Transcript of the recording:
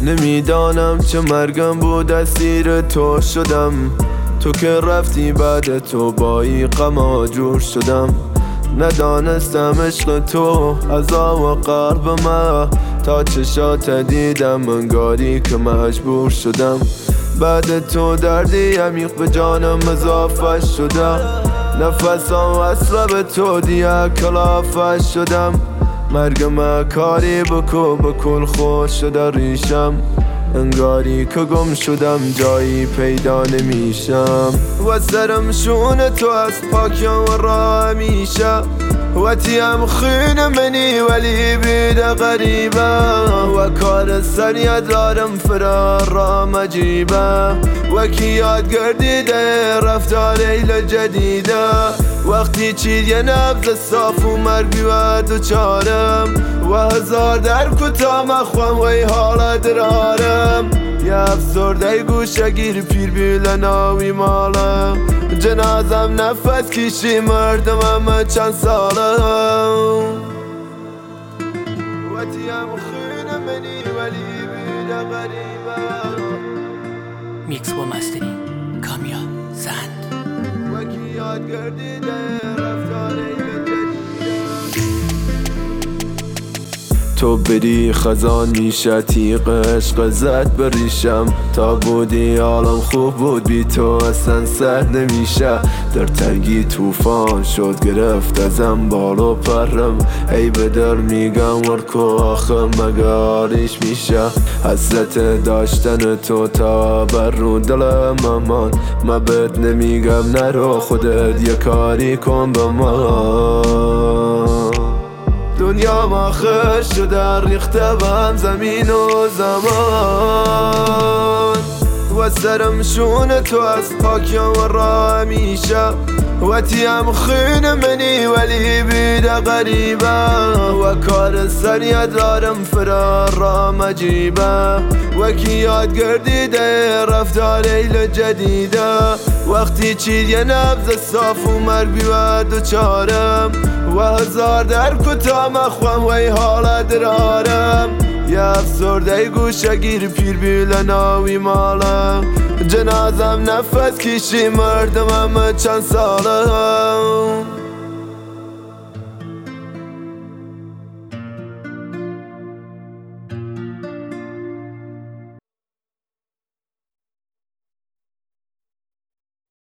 نمیدانم چه مرگم بود اسیر تو شدم. تو که رفتی بعد تو با این غم آجور شدم. ندانستم عشق تو عذاب و قلب من، تا چشات دیدم انگاری که مجبور شدم. بعد تو دردی عمیق به جانم اضافه شدم. نفسم وصله به تو دیگه کلافه شدم. مرگ من کاری بکو بکل خوش شده ریشم. انگاری که گم شدم جایی پیدا نمیشم. و سرم شون تو از پاکم و را همیشه. و تیم خون منی ولی بیده غریبه. و کار سریع دارم فرار را مجیبه. و کی یاد گردیده رفتار لیل جدیده. وقتی چید یه نبض صاف و مرگ بیوه دوچارم. و هزار در کتا مخوام وی حالا درارم. یه افسرده گوشه گیر پیر بیلناوی مالم. جنازم نفس کشی مردم همه چند سالم. و تیم خون منی ولی بیده غریبه. میکس و مستری کامیا زند. و کی یاد گردیده رفتار تو بری خزان میشه تیغ عشق زد بریشم. تا بودی حالم خوب بود بی تو اصلا سر نمیشه. در تنگی توفان شد گرفت ازم بال و پرم. ای به دل میگم ورکو آخه مگاریش میشه. حسرت داشتن تو تا بر رو دلم امان. من بهت نمیگم نرو خودت یه کاری کن به من. دنیا آخر شده ریخته بهم زمین و زمان. و سرم شون تو از پاکم و را همیشه. و تیم خون منی ولی بیده غریبه. و کار سریع دارم فرار را مجیبه. و کی یاد گردیده رفتار لیل جدیده. وقتی چید یه نبض صاف و مرگ بیوه دوچارم. و هزار در کتا مخوام وی حالا درارم. یه افسرده گوشه گیر پیر بیلناوی مالم. جنازم نفس کشی مردم همه چند سالم.